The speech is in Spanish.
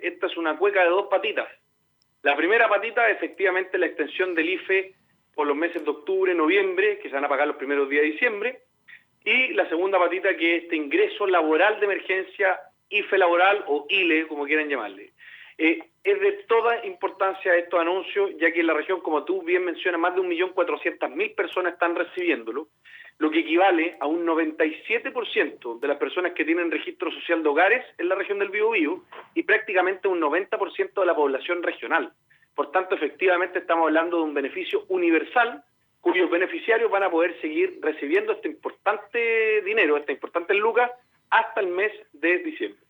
esta es una cueca de dos patitas. La primera patita, efectivamente, la extensión del IFE por los meses de octubre, noviembre, que se van a pagar los primeros días de diciembre, y la segunda patita, que es este ingreso laboral de emergencia, IFE laboral o ILE, como quieran llamarle. Es de toda importancia estos anuncios, ya que en la región, como tú bien mencionas, más de 1.400.000 personas están recibiéndolo, lo que equivale a un 97% de las personas que tienen registro social de hogares en la región del Biobío y prácticamente un 90% de la población regional. Por tanto, efectivamente estamos hablando de un beneficio universal cuyos beneficiarios van a poder seguir recibiendo este importante dinero, esta importante lucas, hasta el mes de diciembre.